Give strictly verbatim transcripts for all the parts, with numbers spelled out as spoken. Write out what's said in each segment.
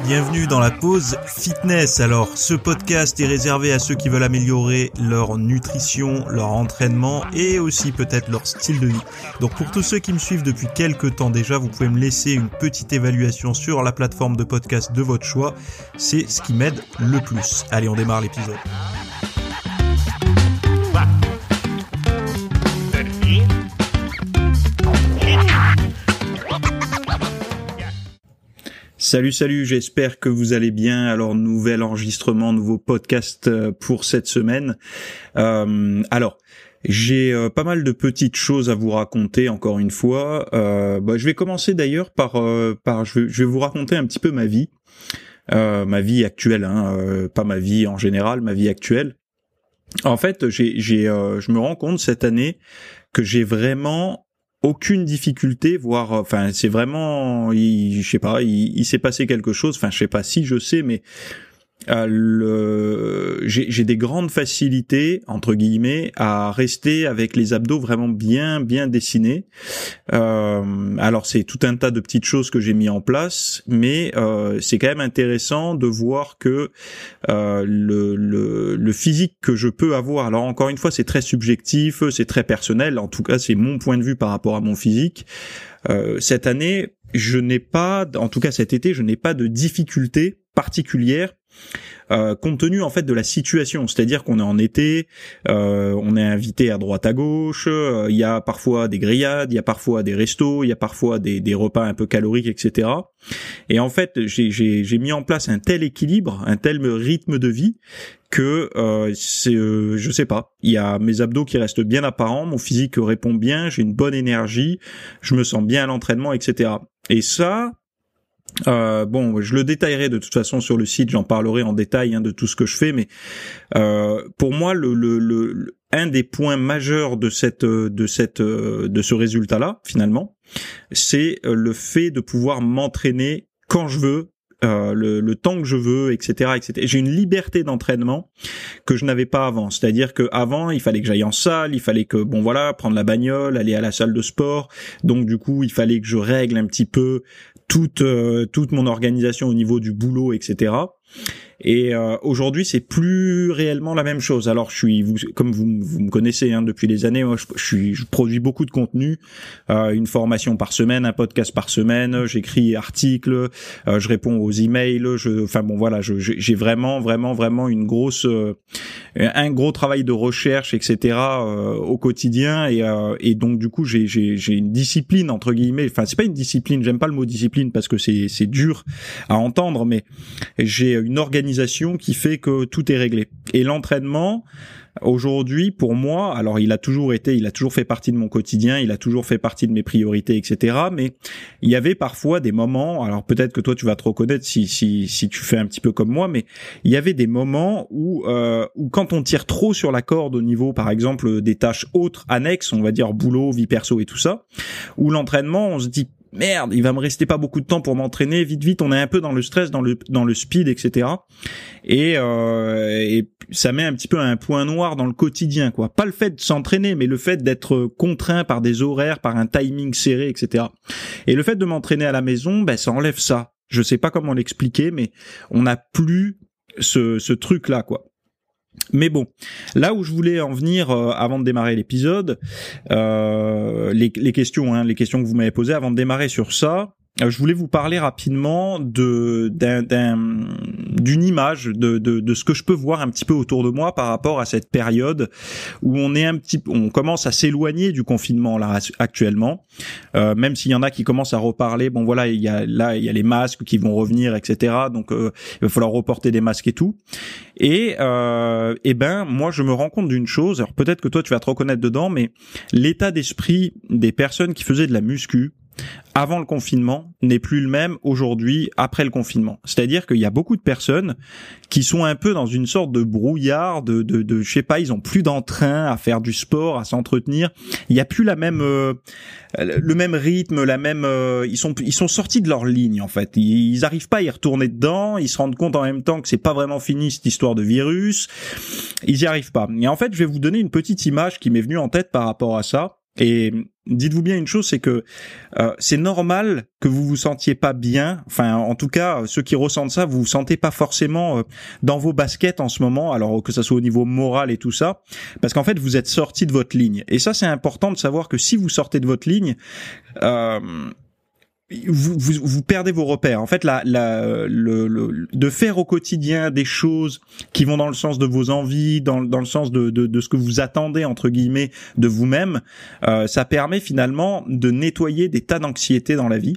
Bienvenue dans la pause fitness. Alors, ce podcast est réservé à ceux qui veulent améliorer leur nutrition, leur entraînement et aussi peut-être leur style de vie. Donc, pour tous ceux qui me suivent depuis quelques temps déjà, vous pouvez me laisser une petite évaluation sur la plateforme de podcast de votre choix. C'est ce qui m'aide le plus. Allez, on démarre l'épisode. Salut, salut, j'espère que vous allez bien. Alors, nouvel enregistrement, nouveau podcast pour cette semaine. Euh, alors, j'ai euh, pas mal de petites choses à vous raconter, encore une fois. Euh, bah, je vais commencer d'ailleurs par... Euh, par je vais, je vais vous raconter un petit peu ma vie. Euh, ma vie actuelle, hein, euh, pas ma vie en général, ma vie actuelle. En fait, j'ai, j'ai, euh, je me rends compte cette année que j'ai vraiment... aucune difficulté, voire, enfin, c'est vraiment, il, je sais pas, il, il s'est passé quelque chose, enfin, je sais pas si je sais, mais euh, le, j'ai, j'ai des grandes facilités, entre guillemets, à rester avec les abdos vraiment bien, bien dessinés. Euh, alors, c'est tout un tas de petites choses que j'ai mis en place, mais euh, c'est quand même intéressant de voir que euh, le, le, le physique que je peux avoir, alors encore une fois, c'est très subjectif, c'est très personnel, en tout cas, c'est mon point de vue par rapport à mon physique. Euh, cette année, je n'ai pas, en tout cas cet été, je n'ai pas de difficultés particulières Euh, compte tenu en fait de la situation, c'est-à-dire qu'on est en été, euh, on est invité à droite à gauche, euh, il y a parfois des grillades, il y a parfois des restos, il y a parfois des, des repas un peu caloriques, et cetera. Et en fait, j'ai, j'ai, j'ai mis en place un tel équilibre, un tel rythme de vie que euh, c'est, euh, je sais pas, il y a mes abdos qui restent bien apparents, mon physique répond bien, j'ai une bonne énergie, je me sens bien à l'entraînement, et cetera. Et ça. Euh, bon, je le détaillerai de toute façon sur le site, j'en parlerai en détail hein, de tout ce que je fais, mais euh, pour moi, le, le, le, un des points majeurs de cette, de cette, de ce résultat-là, finalement, c'est le fait de pouvoir m'entraîner quand je veux. Euh, le, le temps que je veux, et cetera, et cetera. J'ai une liberté d'entraînement que je n'avais pas avant. C'est-à-dire que avant, il fallait que j'aille en salle, il fallait que, bon voilà, prendre la bagnole, aller à la salle de sport. Donc du coup, il fallait que je règle un petit peu toute euh, toute mon organisation au niveau du boulot, et cetera. Et euh, aujourd'hui, c'est plus réellement la même chose. Alors, je suis, vous, comme vous, vous me connaissez hein, depuis des années, moi, je, je suis, je produis beaucoup de contenu, euh, une formation par semaine, un podcast par semaine, j'écris articles, euh, je réponds aux emails, je, enfin bon, voilà, je, j'ai vraiment, vraiment, vraiment une grosse, euh, un gros travail de recherche, et cetera. Euh, au quotidien, et, euh, et donc du coup, j'ai, j'ai, j'ai une discipline entre guillemets. Enfin, c'est pas une discipline, j'aime pas le mot discipline parce que c'est, c'est dur à entendre, mais j'ai une organisation qui fait que tout est réglé. Et l'entraînement, aujourd'hui, pour moi, alors il a toujours été, il a toujours fait partie de mon quotidien, il a toujours fait partie de mes priorités, et cetera. Mais il y avait parfois des moments, alors peut-être que toi tu vas te reconnaître si si si tu fais un petit peu comme moi, mais il y avait des moments où euh, où quand on tire trop sur la corde au niveau, par exemple, des tâches autres annexes, on va dire boulot, vie perso et tout ça, où l'entraînement, on se dit merde, il va me rester pas beaucoup de temps pour m'entraîner, vite vite, on est un peu dans le stress, dans le dans le speed, et cetera. Et, euh, et ça met un petit peu un point noir dans le quotidien, quoi. Pas le fait de s'entraîner, mais le fait d'être contraint par des horaires, par un timing serré, et cetera. Et le fait de m'entraîner à la maison, ben ça enlève ça. Je sais pas comment l'expliquer, mais on n'a plus ce ce truc-là, quoi. Mais bon, là où je voulais en venir euh, avant de démarrer l'épisode, euh, les, les questions, hein, les questions que vous m'avez posées avant de démarrer sur ça, euh, je voulais vous parler rapidement de d'un, d'un d'une image de, de de ce que je peux voir un petit peu autour de moi par rapport à cette période où on est un petit, on commence à s'éloigner du confinement là actuellement, euh, même s'il y en a qui commencent à reparler. Bon voilà, il y a là il y a les masques qui vont revenir, et cetera. Donc euh, il va falloir reporter des masques et tout. Et euh, et ben moi je me rends compte d'une chose. Alors peut-être que toi tu vas te reconnaître dedans, mais l'état d'esprit des personnes qui faisaient de la muscu avant le confinement n'est plus le même aujourd'hui après le confinement. C'est-à-dire qu'il y a beaucoup de personnes qui sont un peu dans une sorte de brouillard, de, de, de je sais pas, ils ont plus d'entrain à faire du sport, à s'entretenir. Il y a plus la même, euh, le même rythme, la même. Euh, ils sont, ils sont sortis de leur ligne en fait. Ils, ils arrivent pas à y retourner dedans. Ils se rendent compte en même temps que c'est pas vraiment fini cette histoire de virus. Ils y arrivent pas. Et en fait, je vais vous donner une petite image qui m'est venue en tête par rapport à ça. Et dites-vous bien une chose, c'est que euh, c'est normal que vous vous sentiez pas bien. Enfin, en tout cas, ceux qui ressentent ça, vous vous sentez pas forcément euh, dans vos baskets en ce moment. Alors que ça soit au niveau moral et tout ça, parce qu'en fait, vous êtes sorti de votre ligne. Et ça, c'est important de savoir que si vous sortez de votre ligne, euh, Vous, vous, vous perdez vos repères. En fait, la, la, le, le, de faire au quotidien des choses qui vont dans le sens de vos envies, dans, dans le sens de, de, de ce que vous attendez entre guillemets de vous-même, euh, ça permet finalement de nettoyer des tas d'anxiété dans la vie.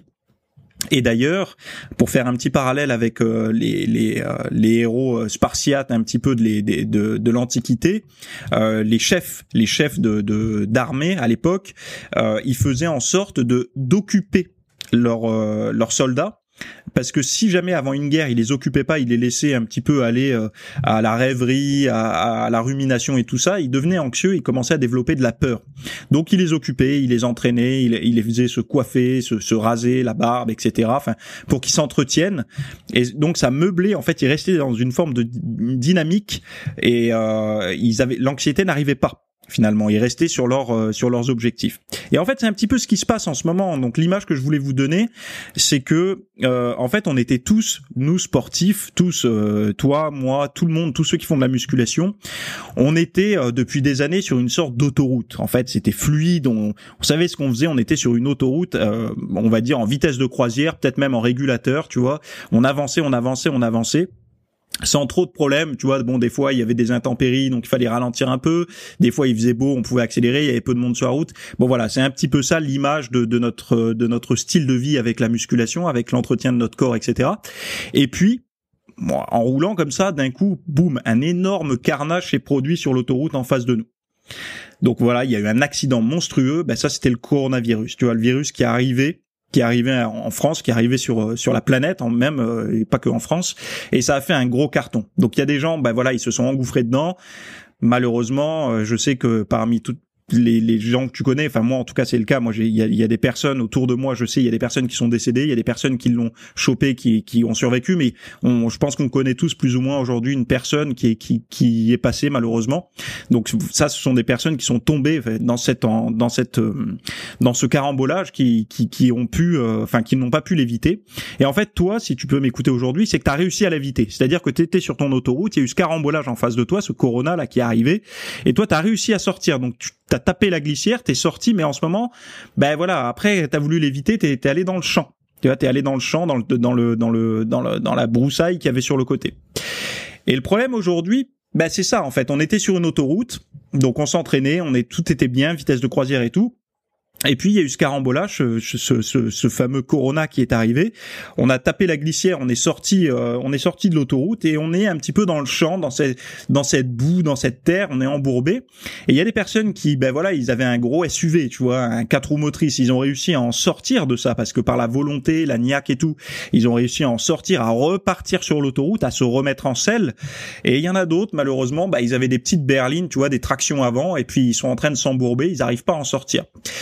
Et d'ailleurs, pour faire un petit parallèle avec euh, les les, euh, les héros spartiates, un petit peu de les, de, de, de l'Antiquité, euh, les chefs les chefs de, de d'armée à l'époque, euh, ils faisaient en sorte de d'occuper leurs euh, leurs soldats, parce que si jamais avant une guerre ils les occupaient pas, ils les laissaient un petit peu aller euh, à la rêverie, à, à la rumination et tout ça, ils devenaient anxieux, ils commençaient à développer de la peur. Donc ils les occupaient, ils les entraînaient, ils, ils les faisaient se coiffer, se, se raser la barbe, et cetera. Enfin, pour qu'ils s'entretiennent. Et donc ça meublait. En fait, ils restaient dans une forme de dynamique et euh, ils avaient l'anxiété n'arrivait pas. Finalement, ils restaient sur leur euh, sur leurs objectifs. Et en fait, c'est un petit peu ce qui se passe en ce moment. Donc l'image que je voulais vous donner, c'est que euh, en fait, on était tous, nous sportifs, tous, euh, toi, moi, tout le monde, tous ceux qui font de la musculation, on était euh, depuis des années sur une sorte d'autoroute. En fait, c'était fluide, on, on savait ce qu'on faisait, on était sur une autoroute, euh, on va dire en vitesse de croisière, peut-être même en régulateur, tu vois. On avançait, on avançait, on avançait. Sans trop de problèmes, tu vois. Bon, des fois il y avait des intempéries, donc il fallait ralentir un peu. Des fois il faisait beau, on pouvait accélérer, il y avait peu de monde sur la route. Bon voilà, c'est un petit peu ça l'image de, de notre de notre style de vie avec la musculation, avec l'entretien de notre corps, et cetera. Et puis bon, en roulant comme ça, d'un coup, boum, un énorme carnage s'est produit sur l'autoroute en face de nous. Donc voilà, il y a eu un accident monstrueux. Ben ça, c'était le coronavirus. Tu vois, le virus qui est arrivé. qui est arrivé en France, qui est arrivé sur sur la planète, en même euh, et pas que en France, et ça a fait un gros carton. Donc il y a des gens, ben voilà, ils se sont engouffrés dedans. Malheureusement, euh, je sais que parmi toutes les les gens que tu connais, enfin moi en tout cas c'est le cas, moi j'ai il y a, il y a des personnes autour de moi, je sais, il y a des personnes qui sont décédées, il y a des personnes qui l'ont chopé, qui qui ont survécu, mais on, je pense qu'on connaît tous plus ou moins aujourd'hui une personne qui est qui qui est passée malheureusement. Donc ça, ce sont des personnes qui sont tombées dans cette en, dans cette dans ce carambolage, qui qui qui ont pu euh, enfin qui n'ont pas pu l'éviter. Et en fait toi, si tu peux m'écouter aujourd'hui, c'est que tu as réussi à l'éviter. C'est-à-dire que tu étais sur ton autoroute, il y a eu ce carambolage en face de toi, ce corona là qui est arrivé, et toi tu as réussi à sortir. Donc tu t'as tapé la glissière, t'es sorti, mais en ce moment, ben voilà, après t'as voulu l'éviter, t'es, t'es allé dans le champ. Tu vois, t'es allé dans le champ, dans le, dans le, dans le, dans le, dans la broussaille qu'il y avait sur le côté. Et le problème aujourd'hui, ben c'est ça en fait. On était sur une autoroute, donc on s'entraînait, on est, tout était bien, vitesse de croisière et tout. Et puis il y a eu ce carambolage, ce, ce, ce, ce fameux corona qui est arrivé. On a tapé la glissière, on est sorti, euh, on est sorti de l'autoroute et on est un petit peu dans le champ, dans cette, dans cette boue, dans cette terre. On est embourbé. Et il y a des personnes qui, ben voilà, ils avaient un gros S U V, tu vois, un quatre roues motrices. Ils ont réussi à en sortir de ça parce que par la volonté, la niaque et tout, ils ont réussi à en sortir, à repartir sur l'autoroute, à se remettre en selle. Et il y en a d'autres, malheureusement, ben ils avaient des petites berlines, tu vois, des tractions avant, et puis ils sont en train de s'embourber, ils n'arrivent pas à en sortir.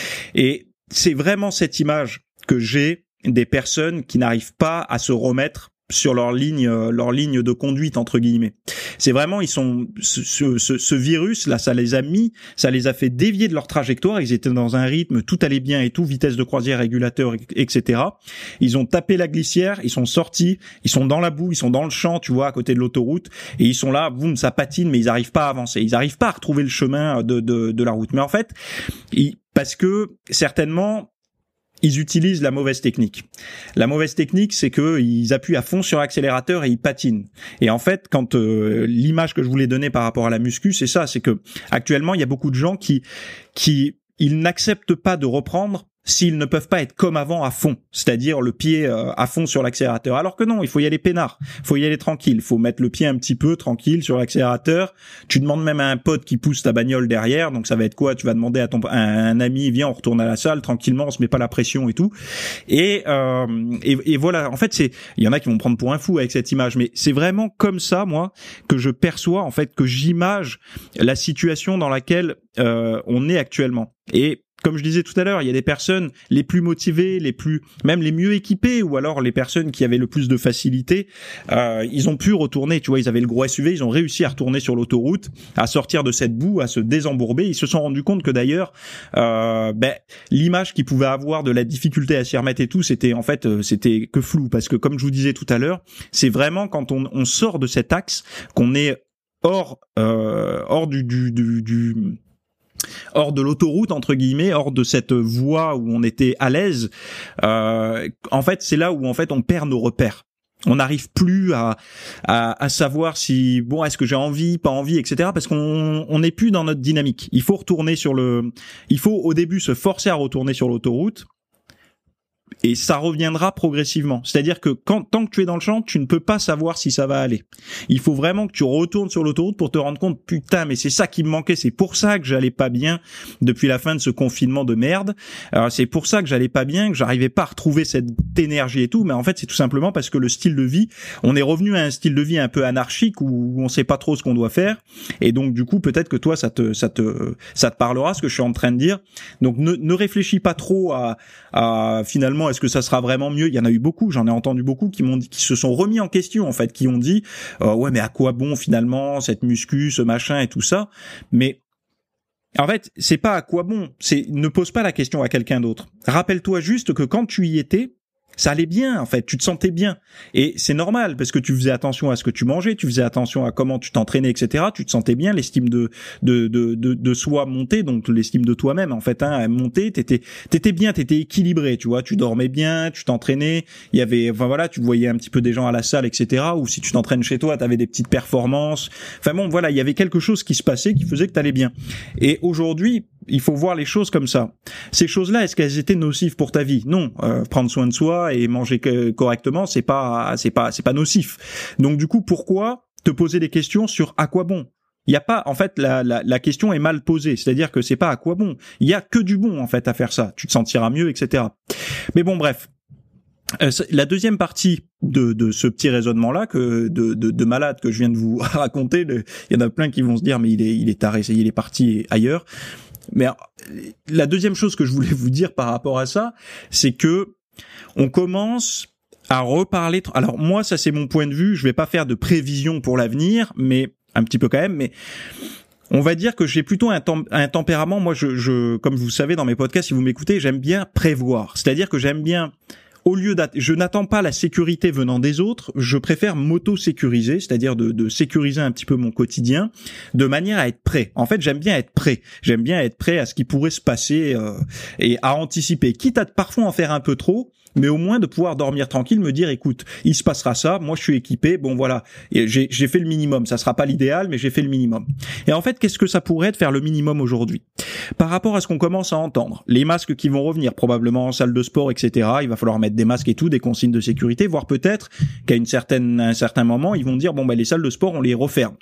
Et c'est vraiment cette image que j'ai des personnes qui n'arrivent pas à se remettre sur leur ligne, leur ligne de conduite entre guillemets. C'est vraiment, ils sont ce, ce, ce virus là, ça les a mis, ça les a fait dévier de leur trajectoire. Ils étaient dans un rythme, tout allait bien et tout, vitesse de croisière, régulateur, et cetera. Ils ont tapé la glissière, ils sont sortis, ils sont dans la boue, ils sont dans le champ, tu vois, à côté de l'autoroute, et ils sont là, boum, ça patine, mais ils arrivent pas à avancer, ils arrivent pas à retrouver le chemin de de, de la route. Mais en fait, ils, parce que certainement ils utilisent la mauvaise technique. La mauvaise technique, c'est que ils appuient à fond sur l'accélérateur et ils patinent. Et en fait, quand euh, l'image que je voulais donner par rapport à la muscu, c'est ça, c'est que actuellement, il y a beaucoup de gens qui qui ils n'acceptent pas de reprendre s'ils ne peuvent pas être comme avant à fond, c'est-à-dire le pied euh, à fond sur l'accélérateur. Alors que non, il faut y aller peinard, il faut y aller tranquille, il faut mettre le pied un petit peu tranquille sur l'accélérateur. Tu demandes même à un pote qui pousse ta bagnole derrière, donc ça va être quoi? Tu vas demander à ton à un ami, viens, on retourne à la salle tranquillement, on se met pas la pression et tout. Et euh, et, et voilà, en fait, c'est il y en a qui vont me prendre pour un fou avec cette image, mais c'est vraiment comme ça, moi, que je perçois, en fait, que j'image la situation dans laquelle euh, on est actuellement. Et comme je disais tout à l'heure, il y a des personnes les plus motivées, les plus, même les mieux équipées, ou alors les personnes qui avaient le plus de facilité, euh, ils ont pu retourner, tu vois, ils avaient le gros S U V, ils ont réussi à retourner sur l'autoroute, à sortir de cette boue, à se désembourber. Ils se sont rendus compte que d'ailleurs, euh, ben, l'image qu'ils pouvaient avoir de la difficulté à s'y remettre et tout, c'était en fait, euh, c'était que flou, parce que comme je vous disais tout à l'heure, c'est vraiment quand on, on sort de cet axe qu'on est hors, euh, hors du, du, du, du hors de l'autoroute entre guillemets, hors de cette voie où on était à l'aise. Euh, en fait, c'est là où en fait on perd nos repères. On n'arrive plus à, à à savoir si bon est-ce que j'ai envie, pas envie, et cetera. Parce qu'on on n'est plus dans notre dynamique. Il faut retourner sur le, il faut au début se forcer à retourner sur l'autoroute. Et ça reviendra progressivement. C'est-à-dire que quand, tant que tu es dans le champ, tu ne peux pas savoir si ça va aller. Il faut vraiment que tu retournes sur l'autoroute pour te rendre compte, putain, mais c'est ça qui me manquait. C'est pour ça que j'allais pas bien depuis la fin de ce confinement de merde. Alors, c'est pour ça que j'allais pas bien, que j'arrivais pas à retrouver cette énergie et tout. Mais en fait, c'est tout simplement parce que le style de vie, on est revenu à un style de vie un peu anarchique où on sait pas trop ce qu'on doit faire. Et donc, du coup, peut-être que toi, ça te, ça te, ça te parlera, ce que je suis en train de dire. Donc, ne, ne réfléchis pas trop à, à finalement, est-ce que ça sera vraiment mieux? Il y en a eu beaucoup, j'en ai entendu beaucoup qui m'ont dit, qui se sont remis en question en fait, qui ont dit euh, ouais mais à quoi bon finalement cette muscu, ce machin et tout ça. Mais en fait, c'est pas à quoi bon, c'est ne pose pas la question à quelqu'un d'autre. Rappelle-toi juste que quand tu y étais, ça allait bien, en fait, tu te sentais bien. Et c'est normal, parce que tu faisais attention à ce que tu mangeais, tu faisais attention à comment tu t'entraînais, et cetera. Tu te sentais bien, l'estime de de de de, de soi montait, donc l'estime de toi-même, en fait, hein, montait, t'étais t'étais bien, t'étais équilibré, tu vois, tu dormais bien, tu t'entraînais, il y avait, enfin voilà, tu voyais un petit peu des gens à la salle, et cetera. Ou si tu t'entraînes chez toi, t'avais des petites performances. Enfin bon, voilà, il y avait quelque chose qui se passait qui faisait que t'allais bien. Et aujourd'hui, il faut voir les choses comme ça. Ces choses-là, est-ce qu'elles étaient nocives pour ta vie? Non. Euh, prendre soin de soi et manger correctement, c'est pas, c'est pas, c'est pas nocif. Donc du coup, pourquoi te poser des questions sur à quoi bon? Il y a pas, en fait, la, la, la question est mal posée. C'est-à-dire que c'est pas à quoi bon. Il y a que du bon en fait à faire ça. Tu te sentiras mieux, et cetera. Mais bon, bref. Euh, la deuxième partie de, de ce petit raisonnement-là, que de, de, de malade que je viens de vous raconter, le, il y en a plein qui vont se dire mais il est, il est taré, il est parti ailleurs. Mais la deuxième chose que je voulais vous dire par rapport à ça, c'est que on commence à reparler. Alors moi, ça c'est mon point de vue. Je vais pas faire de prévision pour l'avenir, mais un petit peu quand même. Mais on va dire que j'ai plutôt un, tem- un tempérament. Moi, je, je, comme vous savez dans mes podcasts, si vous m'écoutez, j'aime bien prévoir. C'est-à-dire que j'aime bien. Au lieu d'att- je n'attends pas la sécurité venant des autres, je préfère m'auto-sécuriser, c'est-à-dire de, de sécuriser un petit peu mon quotidien, de manière à être prêt. En fait, j'aime bien être prêt. J'aime bien être prêt à ce qui pourrait se passer euh, et à anticiper, quitte à parfois en faire un peu trop, mais au moins de pouvoir dormir tranquille, me dire, écoute, il se passera ça, moi je suis équipé, bon voilà, et j'ai, j'ai fait le minimum. Ça sera pas l'idéal, mais j'ai fait le minimum. Et en fait, qu'est-ce que ça pourrait être faire le minimum aujourd'hui? Par rapport à ce qu'on commence à entendre, les masques qui vont revenir probablement en salle de sport, et cetera. Il va falloir mettre des masques et tout, des consignes de sécurité, voire peut-être qu'à une certaine, à un certain moment, ils vont dire bon ben les salles de sport on les referme.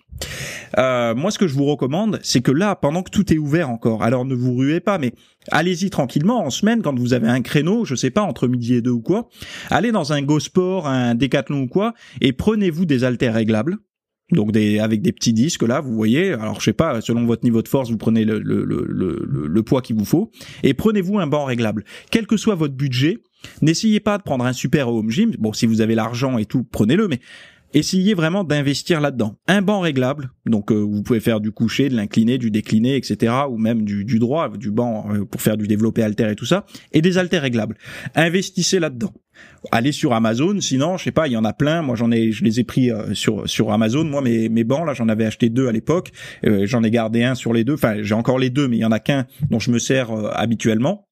Euh, moi, ce que je vous recommande, c'est que là, pendant que tout est ouvert encore, alors ne vous ruez pas, mais allez-y tranquillement en semaine quand vous avez un créneau, je sais pas, entre midi et deux ou quoi, allez dans un Go Sport, un Décathlon ou quoi, et prenez-vous des haltères réglables. Donc des avec des petits disques là, vous voyez. Alors je sais pas, selon votre niveau de force, vous prenez le le le le, le poids qu'il vous faut et prenez-vous un banc réglable. Quel que soit votre budget, n'essayez pas de prendre un super home gym. Bon, si vous avez l'argent et tout, prenez-le, mais essayez vraiment d'investir là-dedans. Un banc réglable, donc euh, vous pouvez faire du couché, de l'incliné, du décliné, et cetera, ou même du, du droit, du banc euh, pour faire du développé haltère et tout ça, et des haltères réglables. Investissez là-dedans. Allez sur Amazon, sinon, je sais pas, il y en a plein. Moi, j'en ai, je les ai pris euh, sur sur Amazon. Moi, mes mes bancs là, j'en avais acheté deux à l'époque. Euh, j'en ai gardé un sur les deux. Enfin, j'ai encore les deux, mais il y en a qu'un dont je me sers euh, habituellement.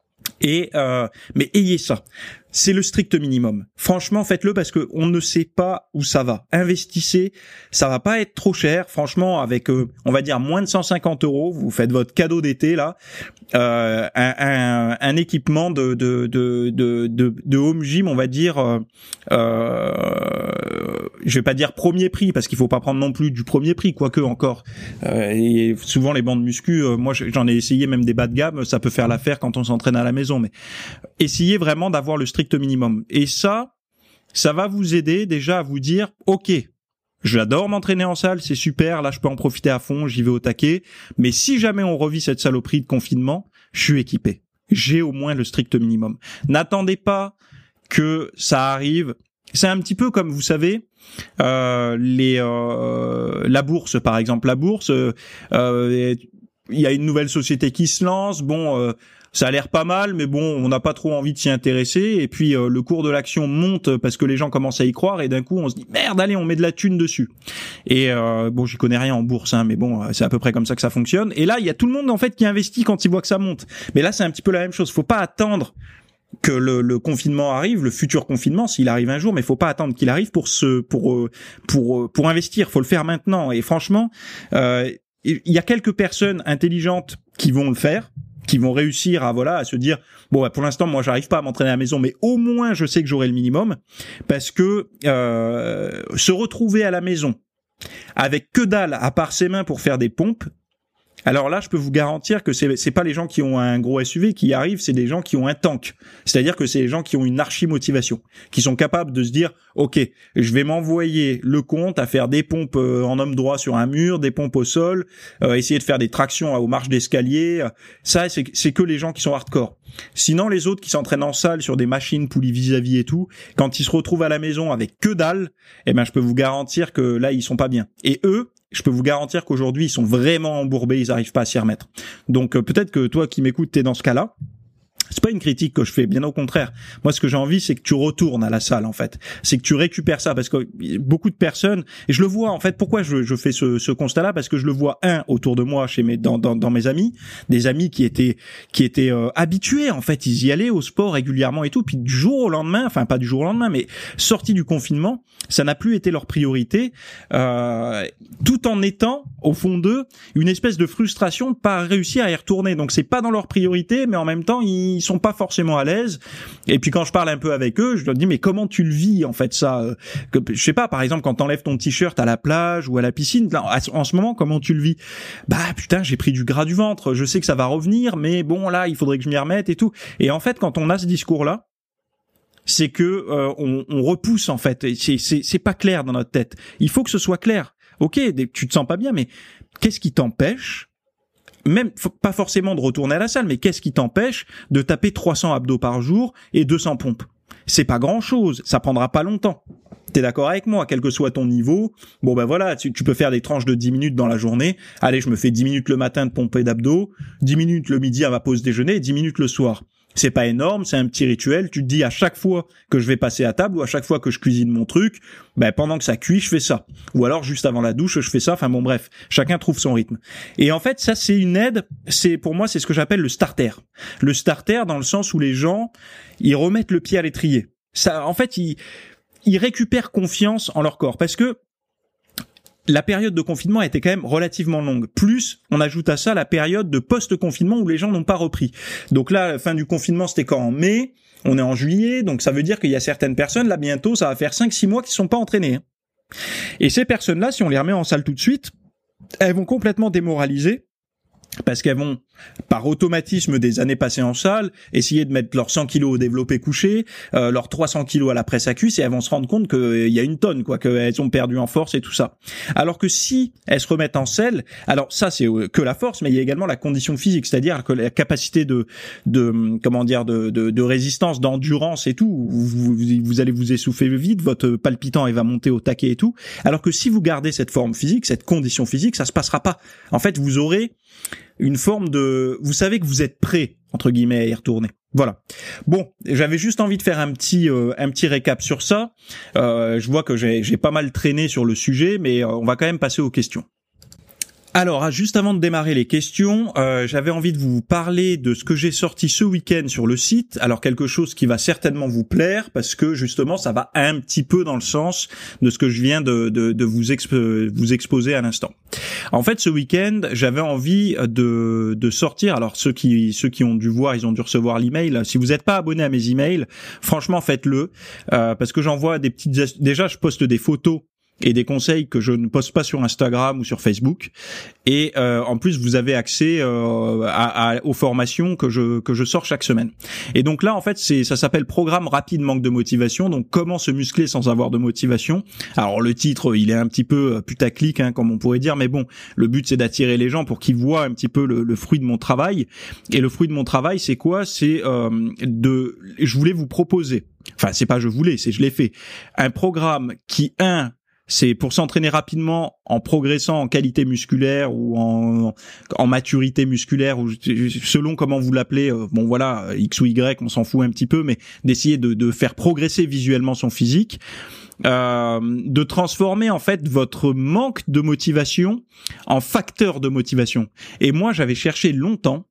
Et euh, mais ayez ça. C'est le strict minimum. Franchement, faites-le parce que on ne sait pas où ça va. Investissez, ça va pas être trop cher. Franchement, avec euh, on va dire moins de cent cinquante euros, vous faites votre cadeau d'été là, euh, un, un, un équipement de de de de de, de home gym, on va dire. Euh, euh, je vais pas dire premier prix parce qu'il faut pas prendre non plus du premier prix, quoique encore. Euh, et souvent les bandes muscu, euh, moi j'en ai essayé même des bas de gamme, ça peut faire l'affaire quand on s'entraîne à la maison. Mais essayez vraiment d'avoir le strict minimum. Et ça, ça va vous aider déjà à vous dire, ok, j'adore m'entraîner en salle, c'est super, là je peux en profiter à fond, j'y vais au taquet, mais si jamais on revit cette saloperie de confinement, je suis équipé. J'ai au moins le strict minimum. N'attendez pas que ça arrive. C'est un petit peu comme, vous savez, euh, les euh, la bourse, par exemple. La bourse, il euh, y a une nouvelle société qui se lance. Bon, euh, ça a l'air pas mal, mais bon, on n'a pas trop envie de s'y intéresser. Et puis, euh, le cours de l'action monte parce que les gens commencent à y croire. Et d'un coup, on se dit, merde, allez, on met de la thune dessus. Et euh, bon, j'y connais rien en bourse, hein, mais bon, c'est à peu près comme ça que ça fonctionne. Et là, il y a tout le monde, en fait, qui investit quand il voit que ça monte. Mais là, c'est un petit peu la même chose. Faut pas attendre que le, le confinement arrive, le futur confinement, s'il arrive un jour, mais il faut pas attendre qu'il arrive pour se, pour, pour, pour investir. Faut le faire maintenant. Et franchement, euh, il y a quelques personnes intelligentes qui vont le faire, qui vont réussir à, voilà, à se dire, bon, bah, pour l'instant, moi, j'arrive pas à m'entraîner à la maison, mais au moins, je sais que j'aurai le minimum, parce que euh, se retrouver à la maison avec que dalle à part ses mains pour faire des pompes. Alors là, je peux vous garantir que c'est c'est pas les gens qui ont un gros S U V qui y arrivent, c'est des gens qui ont un tank. C'est-à-dire que c'est les gens qui ont une archi-motivation, qui sont capables de se dire, ok, je vais m'envoyer le compte à faire des pompes en homme droit sur un mur, des pompes au sol, euh, essayer de faire des tractions aux marches d'escalier. Ça, c'est c'est que les gens qui sont hardcore. Sinon, les autres qui s'entraînent en salle sur des machines poulies vis-à-vis et tout, quand ils se retrouvent à la maison avec que dalle, eh ben, je peux vous garantir que là, ils sont pas bien. Et eux, je peux vous garantir qu'aujourd'hui, ils sont vraiment embourbés, ils arrivent pas à s'y remettre. Donc, euh, peut-être que toi qui m'écoutes, t'es dans ce cas-là. C'est pas une critique que je fais, bien au contraire. Moi, ce que j'ai envie, c'est que tu retournes à la salle, en fait. C'est que tu récupères ça, parce que beaucoup de personnes, et je le vois, en fait, pourquoi je, je fais ce, ce constat-là, parce que je le vois, un, autour de moi, chez mes, dans, dans, dans mes amis, des amis qui étaient, qui étaient euh, habitués, en fait, ils y allaient au sport régulièrement et tout, puis du jour au lendemain, enfin, pas du jour au lendemain, mais sortis du confinement, ça n'a plus été leur priorité, euh, tout en étant, au fond d'eux, une espèce de frustration de pas réussir à y retourner. Donc, c'est pas dans leur priorité, mais en même temps, ils Ils sont pas forcément à l'aise. Et puis quand je parle un peu avec eux, je leur dis mais comment tu le vis en fait ça que, je sais pas, par exemple quand t'enlèves ton t-shirt à la plage ou à la piscine, là, en ce moment comment tu le vis? Bah putain, j'ai pris du gras du ventre, je sais que ça va revenir, mais bon là il faudrait que je m'y remette et tout. Et en fait quand on a ce discours là, c'est que euh, on, on repousse en fait. C'est, c'est, c'est pas clair dans notre tête. Il faut que ce soit clair. Ok, tu te sens pas bien, mais qu'est-ce qui t'empêche? Même pas forcément de retourner à la salle, mais qu'est-ce qui t'empêche de taper trois cents abdos par jour et deux cents pompes? C'est pas grand-chose, ça prendra pas longtemps. T'es d'accord avec moi, quel que soit ton niveau? Bon ben voilà, tu, tu peux faire des tranches de dix minutes dans la journée. Allez, je me fais dix minutes le matin de pompe et d'abdos, dix minutes le midi à ma pause déjeuner et dix minutes le soir. C'est pas énorme, c'est un petit rituel. Tu te dis à chaque fois que je vais passer à table ou à chaque fois que je cuisine mon truc, ben pendant que ça cuit, je fais ça. Ou alors juste avant la douche, je fais ça. Enfin bon, bref, chacun trouve son rythme. Et en fait, ça c'est une aide. C'est pour moi, c'est ce que j'appelle le starter. Le starter dans le sens où les gens, ils remettent le pied à l'étrier. Ça, en fait, ils, ils récupèrent confiance en leur corps parce que la période de confinement a été quand même relativement longue. Plus, on ajoute à ça la période de post-confinement où les gens n'ont pas repris. Donc là, la fin du confinement, c'était quand en mai, on est en juillet, donc ça veut dire qu'il y a certaines personnes, là bientôt, ça va faire cinq six mois qui ne sont pas entraînées. Et ces personnes-là, si on les remet en salle tout de suite, elles vont complètement démoraliser. Parce qu'elles vont, par automatisme des années passées en salle, essayer de mettre leurs cent kilos au développé couché, euh, leurs trois cents kilos à la presse à cuisse, et elles vont se rendre compte qu'il euh, y a une tonne, quoi, qu'elles ont perdu en force et tout ça. Alors que si elles se remettent en selle, alors ça c'est euh, que la force, mais il y a également la condition physique, c'est-à-dire que la capacité de, de comment dire, de, de, de résistance, d'endurance et tout, vous, vous, vous allez vous essouffler vite, votre palpitant il va monter au taquet et tout. Alors que si vous gardez cette forme physique, cette condition physique, ça se passera pas. En fait, vous aurez une forme de, vous savez que vous êtes prêt entre guillemets à y retourner. Voilà. Bon, j'avais juste envie de faire un petit euh, un petit récap sur ça. Euh, je vois que j'ai j'ai pas mal traîné sur le sujet, mais euh, on va quand même passer aux questions. Alors, juste avant de démarrer les questions, euh, j'avais envie de vous parler de ce que j'ai sorti ce week-end sur le site. Alors, quelque chose qui va certainement vous plaire parce que justement, ça va un petit peu dans le sens de ce que je viens de, de, de vous, exp- vous exposer à l'instant. En fait, ce week-end, j'avais envie de, de sortir. Alors, ceux qui, ceux qui ont dû voir, ils ont dû recevoir l'email. Si vous n'êtes pas abonné à mes emails, franchement, faites-le euh, parce que j'envoie des petites. Déjà, je poste des photos et des conseils que je ne poste pas sur Instagram ou sur Facebook. Et euh, en plus, vous avez accès euh, à, à, aux formations que je que je sors chaque semaine. Et donc là, en fait, c'est ça s'appelle Programme rapide manque de motivation. Donc comment se muscler sans avoir de motivation. Alors le titre, il est un petit peu putaclic, hein, comme on pourrait dire, mais bon, le but c'est d'attirer les gens pour qu'ils voient un petit peu le, le fruit de mon travail. Et le fruit de mon travail, c'est quoi ? C'est euh, de, je voulais vous proposer. Enfin, c'est pas je voulais, c'est je l'ai fait. Un programme qui, un, c'est pour s'entraîner rapidement en progressant en qualité musculaire ou en, en maturité musculaire, ou selon comment vous l'appelez. Bon voilà, X ou Y, on s'en fout un petit peu, mais d'essayer de, de faire progresser visuellement son physique. Euh, de transformer en fait votre manque de motivation en facteur de motivation. Et moi, j'avais cherché longtemps.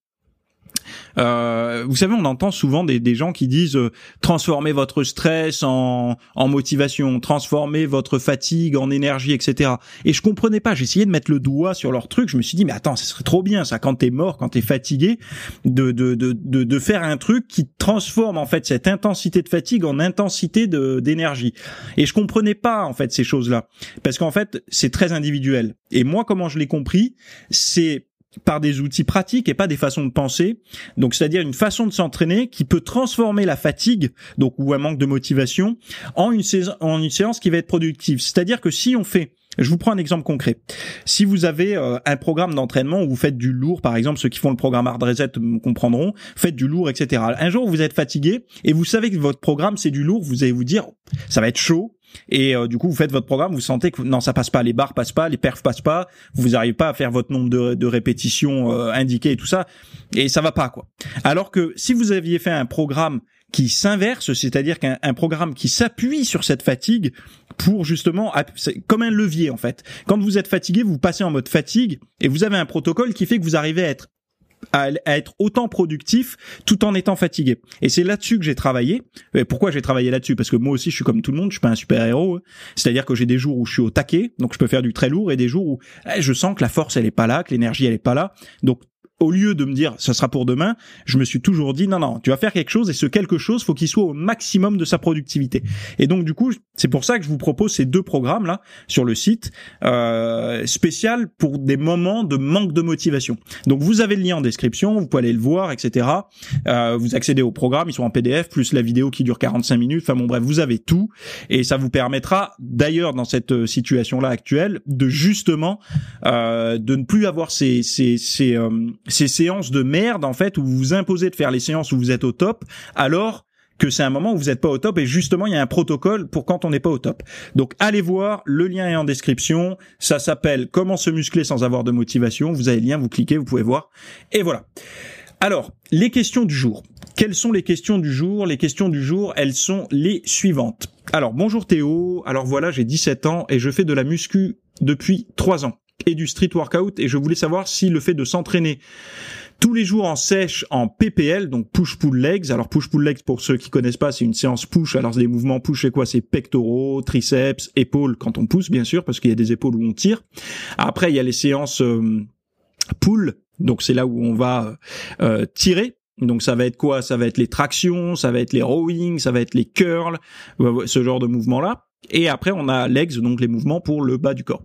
Euh, vous savez, on entend souvent des, des gens qui disent euh, transformez votre stress en, en motivation, transformez votre fatigue en énergie, et cetera. Et je comprenais pas. J'essayais de mettre le doigt sur leur truc. Je me suis dit mais attends, ce serait trop bien ça quand t'es mort, quand t'es fatigué, de de de de, de faire un truc qui transforme en fait cette intensité de fatigue en intensité de d'énergie. Et je comprenais pas en fait ces choses-là parce qu'en fait c'est très individuel. Et moi, comment je l'ai compris, c'est par des outils pratiques et pas des façons de penser. Donc, c'est-à-dire une façon de s'entraîner qui peut transformer la fatigue, donc ou un manque de motivation, en une séance, en une séance qui va être productive. C'est-à-dire que si on fait, je vous prends un exemple concret. Si vous avez euh, un programme d'entraînement où vous faites du lourd, par exemple, ceux qui font le programme Hard Reset me comprendront, faites du lourd, et cetera. Un jour, vous êtes fatigué et vous savez que votre programme, c'est du lourd, vous allez vous dire, ça va être chaud. Et euh, du coup, vous faites votre programme, vous sentez que non, ça passe pas, les barres passent pas, les perfs passent pas, vous n'arrivez pas à faire votre nombre de, de répétitions euh, indiquées et tout ça, et ça va pas quoi. Alors que si vous aviez fait un programme qui s'inverse, c'est-à-dire qu'un un programme qui s'appuie sur cette fatigue pour justement, c'est comme un levier en fait. Quand vous êtes fatigué, vous passez en mode fatigue et vous avez un protocole qui fait que vous arrivez à être à être autant productif tout en étant fatigué. Et c'est là-dessus que j'ai travaillé. Et pourquoi j'ai travaillé là-dessus ? Parce que moi aussi, je suis comme tout le monde, je suis pas un super-héros. Hein. C'est-à-dire que j'ai des jours où je suis au taquet, donc je peux faire du très lourd, et des jours où eh, je sens que la force, elle est pas là, que l'énergie, elle est pas là. Donc, au lieu de me dire ça sera pour demain, je me suis toujours dit non non, tu vas faire quelque chose et ce quelque chose faut qu'il soit au maximum de sa productivité. Et donc du coup, c'est pour ça que je vous propose ces deux programmes là sur le site euh, spécial pour des moments de manque de motivation. Donc vous avez le lien en description, vous pouvez aller le voir, et cetera. Euh, vous accédez au programme, ils sont en P D F plus la vidéo qui dure quarante-cinq minutes. Enfin bon bref, vous avez tout et ça vous permettra d'ailleurs dans cette situation là actuelle de justement euh, de ne plus avoir ces ces ces euh, ces séances de merde en fait où vous vous imposez de faire les séances où vous êtes au top alors que c'est un moment où vous n'êtes pas au top et justement il y a un protocole pour quand on n'est pas au top. Donc allez voir, le lien est en description, ça s'appelle Comment se muscler sans avoir de motivation, vous avez le lien, vous cliquez, vous pouvez voir et voilà. Alors, les questions du jour. Quelles sont les questions du jour ? Les questions du jour, elles sont les suivantes. Alors, bonjour Théo, alors voilà, j'ai dix-sept ans et je fais de la muscu depuis trois ans. Et du street workout, et je voulais savoir si le fait de s'entraîner tous les jours en sèche en P P L, donc push-pull legs, alors push-pull legs pour ceux qui connaissent pas, c'est une séance push, alors les mouvements push c'est quoi ? C'est pectoraux, triceps, épaules quand on pousse bien sûr, parce qu'il y a des épaules où on tire. Après il y a les séances euh, pull, donc c'est là où on va euh, tirer. Donc ça va être quoi ? Ça va être les tractions, ça va être les rowing, ça va être les curls, ce genre de mouvements-là. Et après on a legs, donc les mouvements pour le bas du corps.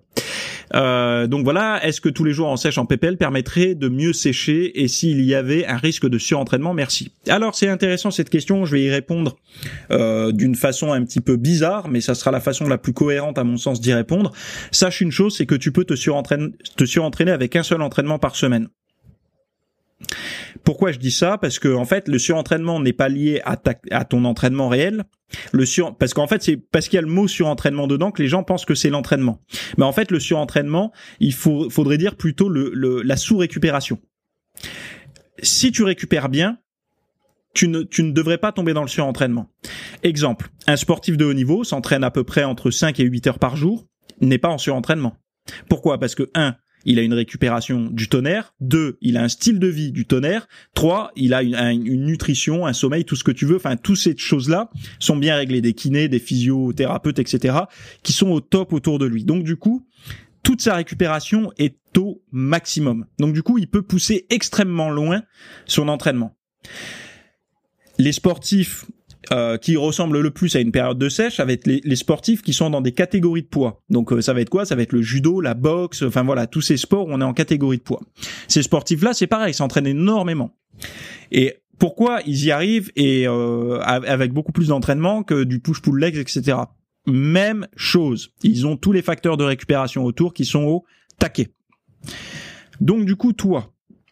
Euh, donc voilà, est-ce que tous les jours en sèche en P P L permettrait de mieux sécher et s'il y avait un risque de surentraînement ? Merci. Alors c'est intéressant cette question, je vais y répondre euh, d'une façon un petit peu bizarre, mais ça sera la façon la plus cohérente à mon sens d'y répondre. Sache une chose, c'est que tu peux te surentraîner, te surentraîner avec un seul entraînement par semaine. Pourquoi je dis ça ? Parce que en fait, le surentraînement n'est pas lié à, ta, à ton entraînement réel. Le sur, parce qu'en fait, c'est parce qu'il y a le mot surentraînement dedans que les gens pensent que c'est l'entraînement. Mais en fait, le surentraînement, il faut, faudrait dire plutôt le, le, la sous-récupération. Si tu récupères bien, tu ne, tu ne devrais pas tomber dans le surentraînement. Exemple, un sportif de haut niveau s'entraîne à peu près entre cinq et huit heures par jour, n'est pas en surentraînement. Pourquoi ? Parce que un, il a une récupération du tonnerre. Deux, il a un style de vie du tonnerre. Trois, il a une, une nutrition, un sommeil, tout ce que tu veux. Enfin, toutes ces choses-là sont bien réglées. Des kinés, des physiothérapeutes, et cetera, qui sont au top autour de lui. Donc, du coup, toute sa récupération est au maximum. Donc, du coup, il peut pousser extrêmement loin son entraînement. Les sportifs euh, qui ressemble le plus à une période de sèche, ça va être les, les sportifs qui sont dans des catégories de poids. Donc euh, ça va être quoi? Ça va être le judo, la boxe, enfin voilà, tous ces sports où on est en catégorie de poids. Ces sportifs-là, c'est pareil, ils s'entraînent énormément. Et pourquoi ils y arrivent et euh, avec beaucoup plus d'entraînement que du push-pull legs, et cetera. Même chose. Ils ont tous les facteurs de récupération autour qui sont au taquet. Donc du coup, toi,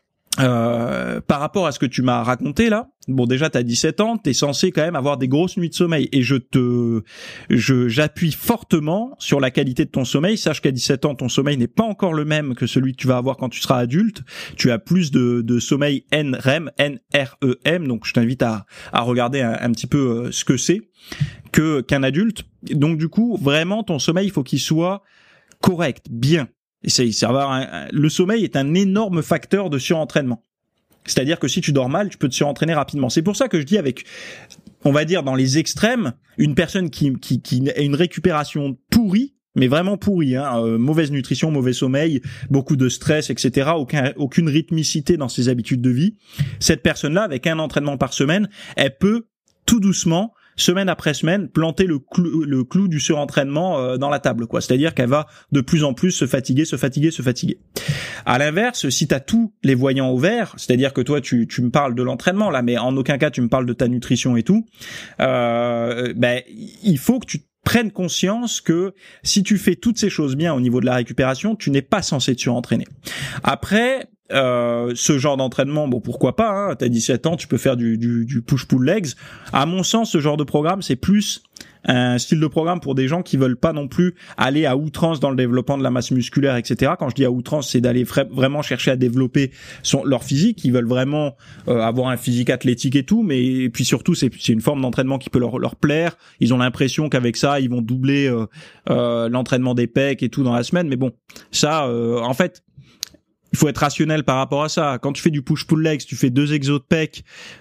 euh, par rapport à ce que tu m'as raconté là, bon déjà t'as dix-sept ans, t'es censé quand même avoir des grosses nuits de sommeil et je te, je j'appuie fortement sur la qualité de ton sommeil. Sache qu'à dix-sept ans, ton sommeil n'est pas encore le même que celui que tu vas avoir quand tu seras adulte. Tu as plus de, de sommeil N R E M, N R E M, donc je t'invite à, à regarder un, un petit peu ce que c'est que qu'un adulte. Donc du coup, vraiment ton sommeil, il faut qu'il soit correct, bien. Et c'est, ça va, un, le sommeil est un énorme facteur de surentraînement. C'est-à-dire que si tu dors mal, tu peux te surentraîner rapidement. C'est pour ça que je dis avec, on va dire dans les extrêmes, une personne qui qui, qui a une récupération pourrie, mais vraiment pourrie, hein, euh, mauvaise nutrition, mauvais sommeil, beaucoup de stress, et cetera. Aucun, aucune rythmicité dans ses habitudes de vie. Cette personne-là, avec un entraînement par semaine, elle peut tout doucement, semaine après semaine, planter le clou, le clou du surentraînement euh, dans la table, quoi. C'est-à-dire qu'elle va de plus en plus se fatiguer, se fatiguer, se fatiguer. À l'inverse, si t'as tous les voyants au vert, c'est-à-dire que toi, tu, tu me parles de l'entraînement là, mais en aucun cas tu me parles de ta nutrition et tout, euh, ben il faut que tu prennes conscience que si tu fais toutes ces choses bien au niveau de la récupération, tu n'es pas censé te surentraîner. Après, Euh, ce genre d'entraînement, bon pourquoi pas, hein, t'as dix-sept ans, tu peux faire du, du, du push-pull legs. À mon sens, ce genre de programme, c'est plus un style de programme pour des gens qui veulent pas non plus aller à outrance dans le développement de la masse musculaire, et cetera. Quand je dis à outrance, c'est d'aller fra- vraiment chercher à développer son, leur physique. Ils veulent vraiment euh, avoir un physique athlétique et tout, mais et puis surtout, c'est, c'est une forme d'entraînement qui peut leur, leur plaire. Ils ont l'impression qu'avec ça, ils vont doubler euh, euh, l'entraînement des pecs et tout dans la semaine. Mais bon, ça, euh, en fait, il faut être rationnel par rapport à ça. Quand tu fais du push-pull legs, tu fais deux exos de pecs,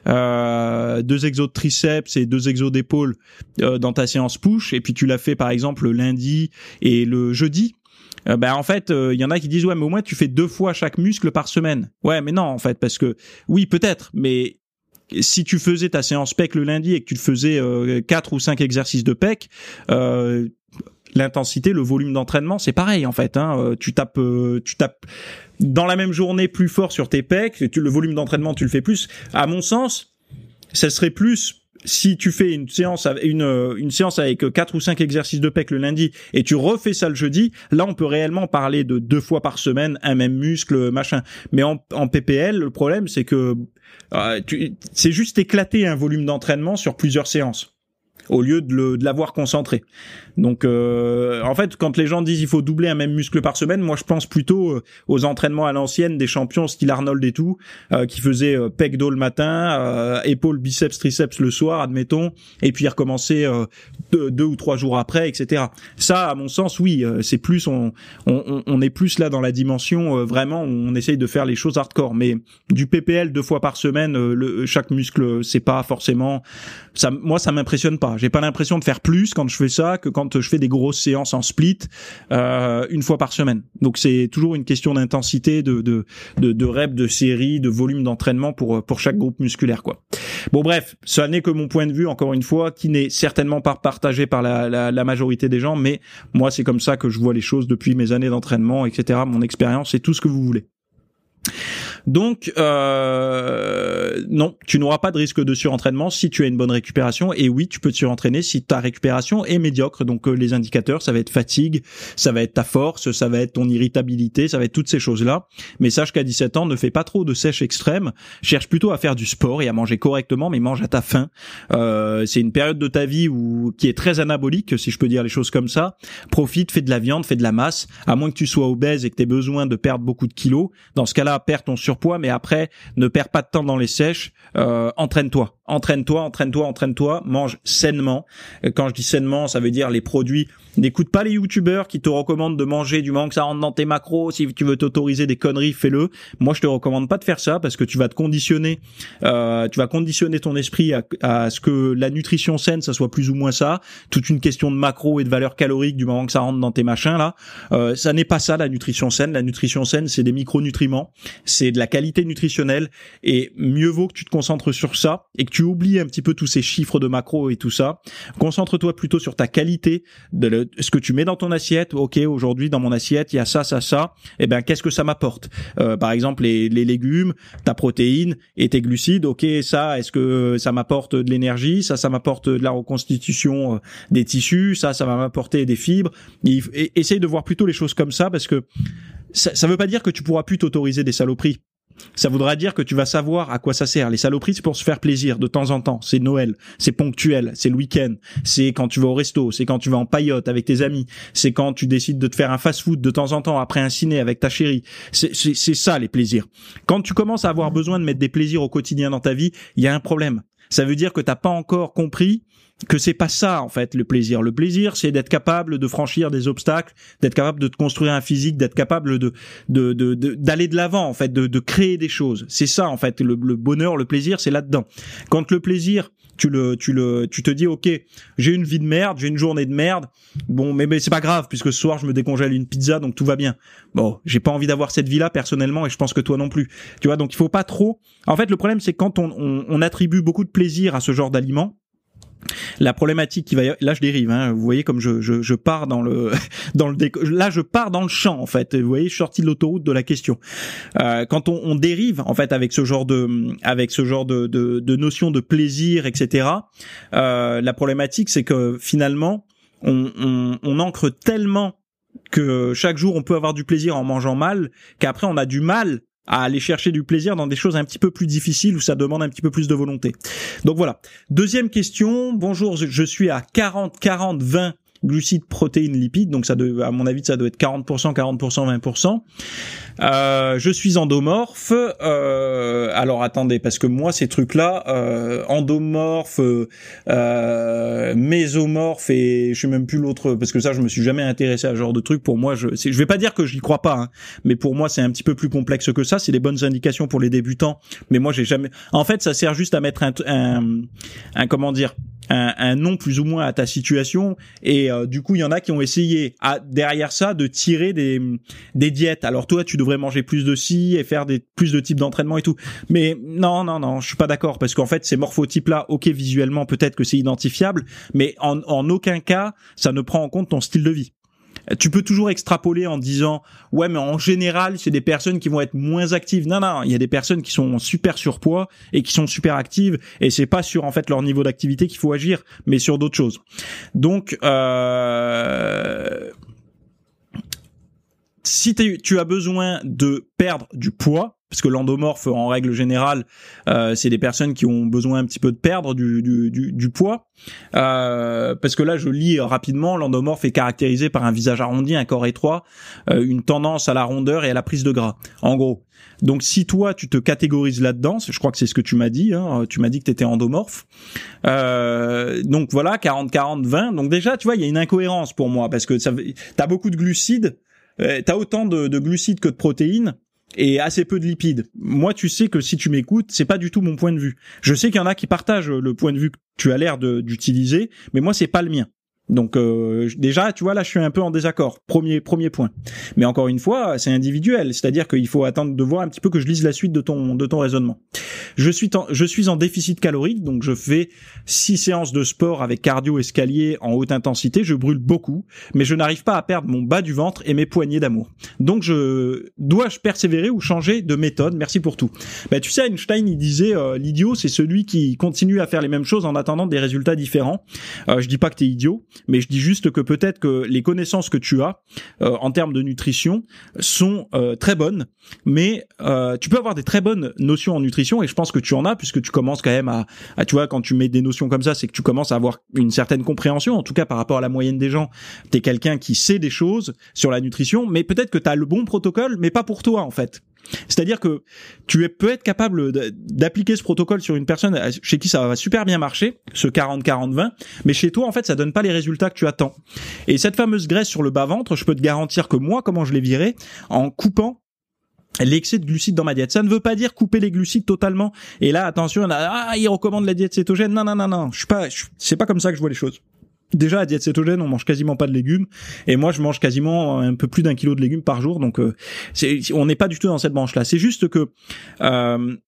euh, deux exos de triceps et deux exos d'épaule euh, dans ta séance push, et puis tu l'as fait par exemple le lundi et le jeudi. Euh, ben en fait, il euh, y en a qui disent ouais, mais au moins tu fais deux fois chaque muscle par semaine. Ouais, mais non en fait, parce que oui peut-être, mais si tu faisais ta séance pec le lundi et que tu faisais euh, quatre ou cinq exercices de pec, euh, l'intensité, le volume d'entraînement, c'est pareil en fait. Hein. Tu tapes, euh, tu tapes dans la même journée plus fort sur tes pecs. Tu, le volume d'entraînement, tu le fais plus. À mon sens, ça serait plus si tu fais une séance, une une séance avec quatre ou cinq exercices de pec le lundi et tu refais ça le jeudi. Là, on peut réellement parler de deux fois par semaine un même muscle, machin. Mais en, en P P L, le problème, c'est que euh, tu, c'est juste éclater un volume d'entraînement sur plusieurs séances, au lieu de, le, de l'avoir concentré. Donc, euh, en fait, quand les gens disent il faut doubler un même muscle par semaine, moi je pense plutôt aux entraînements à l'ancienne des champions style Arnold et tout, euh, qui faisaient euh, pec dos le matin, euh, épaules, biceps, triceps le soir, admettons, et puis ils recommençaient euh, deux, deux ou trois jours après, et cetera. Ça, à mon sens, oui, euh, c'est plus, on, on, on est plus là dans la dimension euh, vraiment où on essaye de faire les choses hardcore. Mais du P P L deux fois par semaine, euh, le, chaque muscle, c'est pas forcément, ça, moi ça m'impressionne pas. J'ai pas l'impression de faire plus quand je fais ça que quand je fais des grosses séances en split euh, une fois par semaine. Donc c'est toujours une question d'intensité, de de de, de reps, de séries, de volume d'entraînement pour pour chaque groupe musculaire, quoi. Bon bref, ça n'est que mon point de vue, encore une fois, qui n'est certainement pas partagé par la la, la majorité des gens, mais moi c'est comme ça que je vois les choses depuis mes années d'entraînement, et cetera. Mon expérience et tout ce que vous voulez. Donc, euh, non, tu n'auras pas de risque de surentraînement si tu as une bonne récupération. Et oui, tu peux te surentraîner si ta récupération est médiocre. Donc, euh, les indicateurs, ça va être fatigue, ça va être ta force, ça va être ton irritabilité, ça va être toutes ces choses-là. Mais sache qu'à dix-sept ans, ne fais pas trop de sèche extrême. Cherche plutôt à faire du sport et à manger correctement, mais mange à ta faim. Euh, c'est une période de ta vie où qui est très anabolique, si je peux dire les choses comme ça. Profite, fais de la viande, fais de la masse. À moins que tu sois obèse et que tu aies besoin de perdre beaucoup de kilos. Dans ce cas-là, perds ton surpoids. Mais après, ne perds pas de temps dans les sèches, euh, entraîne-toi, entraîne-toi, entraîne-toi, entraîne-toi, mange sainement. Quand je dis sainement, ça veut dire les produits. N'écoute pas les youtubeurs qui te recommandent de manger du moment que ça rentre dans tes macros. Si tu veux t'autoriser des conneries, fais-le. Moi, je te recommande pas de faire ça parce que tu vas te conditionner, euh, tu vas conditionner ton esprit à, à ce que la nutrition saine, ça soit plus ou moins ça. Toute une question de macros et de valeurs caloriques du moment que ça rentre dans tes machins là. Euh, ça n'est pas ça la nutrition saine. La nutrition saine, c'est des micronutriments, c'est de la qualité nutritionnelle et mieux vaut que tu te concentres sur ça et que tu oublies un petit peu tous ces chiffres de macro et tout ça. Concentre-toi plutôt sur ta qualité, de le, ce que tu mets dans ton assiette. Ok, aujourd'hui dans mon assiette il y a ça, ça, ça. Eh ben qu'est-ce que ça m'apporte? euh, Par exemple les, les légumes, ta protéine et tes glucides. Ok, ça, est-ce que ça m'apporte de l'énergie? Ça, ça m'apporte de la reconstitution des tissus. Ça, ça va m'apporter des fibres. Et, et, essaye de voir plutôt les choses comme ça, parce que ça, ça veut pas dire que tu pourras plus t'autoriser des saloperies. Ça voudra dire que tu vas savoir à quoi ça sert. Les saloperies, c'est pour se faire plaisir de temps en temps. C'est Noël, c'est ponctuel, c'est le week-end, c'est quand tu vas au resto, c'est quand tu vas en paillote avec tes amis, c'est quand tu décides de te faire un fast-food de temps en temps après un ciné avec ta chérie. C'est, c'est, c'est ça les plaisirs. Quand tu commences à avoir besoin de mettre des plaisirs au quotidien dans ta vie, il y a un problème. Ça veut dire que t'as pas encore compris que c'est pas ça en fait le plaisir. Le plaisir, c'est d'être capable de franchir des obstacles, d'être capable de te construire un physique, d'être capable de de de, de d'aller de l'avant en fait, de de créer des choses. C'est ça en fait le, le bonheur, le plaisir, c'est là-dedans. Quand le plaisir, tu le tu le tu te dis OK, j'ai une vie de merde, j'ai une journée de merde. Bon, mais mais c'est pas grave puisque ce soir je me décongèle une pizza, donc tout va bien. Bon, j'ai pas envie d'avoir cette vie-là personnellement et je pense que toi non plus. Tu vois, donc il faut pas trop. En fait, le problème c'est quand on on, on attribue beaucoup de plaisir à ce genre d'aliments. La problématique qui va y... là je dérive hein, vous voyez comme je je je pars dans le dans le déco... là je pars dans le champ en fait, vous voyez, je suis sorti de l'autoroute de la question. Euh, quand on, on dérive en fait avec ce genre de avec ce genre de de, de notion de plaisir, etc. Euh, la problématique c'est que finalement on on, on ancre tellement que chaque jour on peut avoir du plaisir en mangeant mal qu'après on a du mal à aller chercher du plaisir dans des choses un petit peu plus difficiles où ça demande un petit peu plus de volonté. Donc voilà. Deuxième question. Bonjour, je suis à quarante, quarante, vingt glucides, protéines, lipides. Donc ça doit, à mon avis, ça doit être quarante pour cent, quarante pour cent, vingt pour cent. Euh, je suis endomorphe. Euh, alors attendez, parce que moi ces trucs-là, euh, endomorphe, euh, mésomorphe et je sais même plus l'autre, parce que ça je me suis jamais intéressé à ce genre de trucs. Pour moi, je, c'est, je vais pas dire que je n'y crois pas, hein, mais pour moi c'est un petit peu plus complexe que ça. C'est des bonnes indications pour les débutants, mais moi j'ai jamais. En fait, ça sert juste à mettre un, un, un comment dire. Un, un nom plus ou moins à ta situation et euh, du coup il y en a qui ont essayé à, derrière ça de tirer des des diètes. Alors toi tu devrais manger plus de ci et faire des plus de types d'entraînement et tout, mais non non non je suis pas d'accord, parce qu'en fait ces morphotypes là, ok, visuellement peut-être que c'est identifiable, mais en, en aucun cas ça ne prend en compte ton style de vie. Tu peux toujours extrapoler en disant ouais mais en général c'est des personnes qui vont être moins actives. Non non, il y a des personnes qui sont super surpoids et qui sont super actives, et c'est pas sur en fait leur niveau d'activité qu'il faut agir, mais sur d'autres choses. Donc euh... si tu as besoin de perdre du poids, parce que l'endomorphe en règle générale euh, c'est des personnes qui ont besoin un petit peu de perdre du du du, du poids, euh, parce que là je lis rapidement, l'endomorphe est caractérisé par un visage arrondi, un corps étroit, euh, une tendance à la rondeur et à la prise de gras en gros. Donc si toi tu te catégorises là-dedans, je crois que c'est ce que tu m'as dit, hein, tu m'as dit que tu étais endomorphe, euh, donc voilà, quarante, quarante, vingt, donc déjà tu vois il y a une incohérence pour moi, parce que ça t'as beaucoup de glucides, euh, t'as autant de, de glucides que de protéines et assez peu de lipides. Moi, tu sais que si tu m'écoutes, c'est pas du tout mon point de vue. Je sais qu'il y en a qui partagent le point de vue que tu as l'air de, d'utiliser, mais moi, c'est pas le mien. Donc euh, déjà, tu vois, là, je suis un peu en désaccord. Premier premier point. Mais encore une fois, c'est individuel, c'est-à-dire qu'il faut attendre de voir un petit peu que je lise la suite de ton de ton raisonnement. Je suis en, je suis en déficit calorique, donc je fais six séances de sport avec cardio escalier en haute intensité. Je brûle beaucoup, mais je n'arrive pas à perdre mon bas du ventre et mes poignées d'amour. Donc je dois-je persévérer ou changer de méthode? Merci pour tout. Bah tu sais, Einstein il disait euh, l'idiot c'est celui qui continue à faire les mêmes choses en attendant des résultats différents. Euh, je dis pas que t'es idiot, mais je dis juste que peut-être que les connaissances que tu as euh, en termes de nutrition sont euh, très bonnes, mais euh, tu peux avoir des très bonnes notions en nutrition, et je pense que tu en as, puisque tu commences quand même à, à tu vois, quand tu mets des notions comme ça, c'est que tu commences à avoir une certaine compréhension, en tout cas par rapport à la moyenne des gens. T'es quelqu'un qui sait des choses sur la nutrition, mais peut-être que t'as le bon protocole, mais pas pour toi en fait. C'est-à-dire que tu peux être capable d'appliquer ce protocole sur une personne chez qui ça va super bien marcher, ce quarante quarante vingt, mais chez toi en fait ça donne pas les résultats que tu attends. Et cette fameuse graisse sur le bas-ventre, je peux te garantir que moi, comment je l'ai virée, en coupant l'excès de glucides dans ma diète. Ça ne veut pas dire couper les glucides totalement. Et là, attention, ah, il recommande la diète cétogène. Non, non, non, non. Je suis pas, je, c'est pas comme ça que je vois les choses. Déjà, à diète cétogène, on mange quasiment pas de légumes, et moi, je mange quasiment un peu plus d'un kilo de légumes par jour, donc euh, c'est, on n'est pas du tout dans cette branche-là. C'est juste que, euh,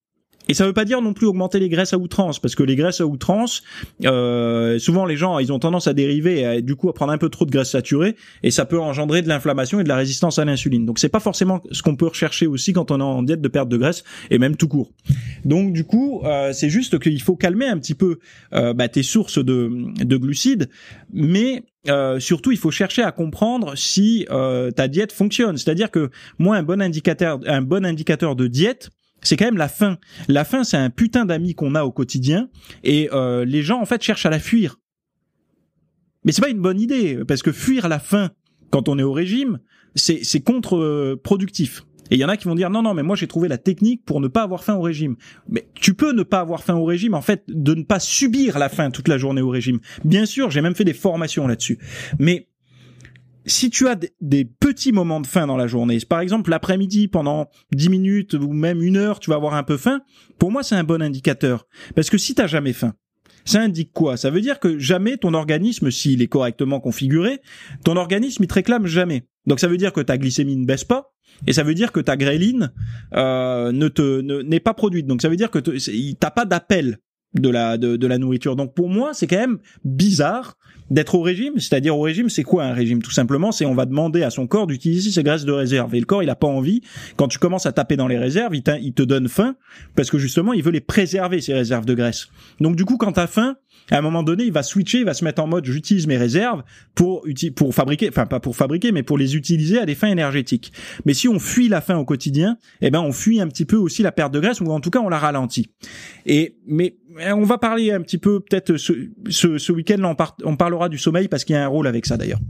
Et ça veut pas dire non plus augmenter les graisses à outrance, parce que les graisses à outrance, euh, souvent les gens, ils ont tendance à dériver et à, du coup à prendre un peu trop de graisses saturées, et ça peut engendrer de l'inflammation et de la résistance à l'insuline. Donc c'est pas forcément ce qu'on peut rechercher aussi quand on est en diète de perte de graisse, et même tout court. Donc du coup, euh, c'est juste qu'il faut calmer un petit peu euh, bah, tes sources de, de glucides, mais Euh, surtout, il faut chercher à comprendre si euh, ta diète fonctionne. C'est-à-dire que moi, un bon indicateur, un bon indicateur de diète, c'est quand même la faim. La faim, c'est un putain d'ami qu'on a au quotidien, et euh, les gens en fait cherchent à la fuir. Mais c'est pas une bonne idée, parce que fuir la faim quand on est au régime, c'est, c'est contre-productif. Et il y en a qui vont dire non non mais moi j'ai trouvé la technique pour ne pas avoir faim au régime. Mais tu peux ne pas avoir faim au régime en fait, de ne pas subir la faim toute la journée au régime. Bien sûr, j'ai même fait des formations là-dessus. Mais si tu as des petits moments de faim dans la journée, par exemple l'après-midi pendant dix minutes ou même une heure, tu vas avoir un peu faim, pour moi c'est un bon indicateur. Parce que si t'as jamais faim, ça indique quoi? Ça veut dire que jamais ton organisme, s'il est correctement configuré, ton organisme il te réclame jamais. Donc ça veut dire que ta glycémie ne baisse pas, et ça veut dire que ta gréline euh, ne te ne, n'est pas produite. Donc ça veut dire que te, t'as pas d'appel de la de, de la nourriture. Donc pour moi c'est quand même bizarre d'être au régime. C'est-à-dire au régime, c'est quoi un régime? Tout simplement, c'est on va demander à son corps d'utiliser ses graisses de réserve, et le corps il a pas envie. Quand tu commences à taper dans les réserves, il, il te donne faim parce que justement il veut les préserver, ces réserves de graisse. Donc du coup quand t'as faim, à un moment donné, il va switcher, il va se mettre en mode j'utilise mes réserves pour pour fabriquer, enfin pas pour fabriquer, mais pour les utiliser à des fins énergétiques. Mais si on fuit la faim au quotidien, eh ben on fuit un petit peu aussi la perte de graisse, ou en tout cas on la ralentit. Et mais on va parler un petit peu peut-être ce ce, ce week-end là, on, par, on parlera du sommeil parce qu'il y a un rôle avec ça d'ailleurs.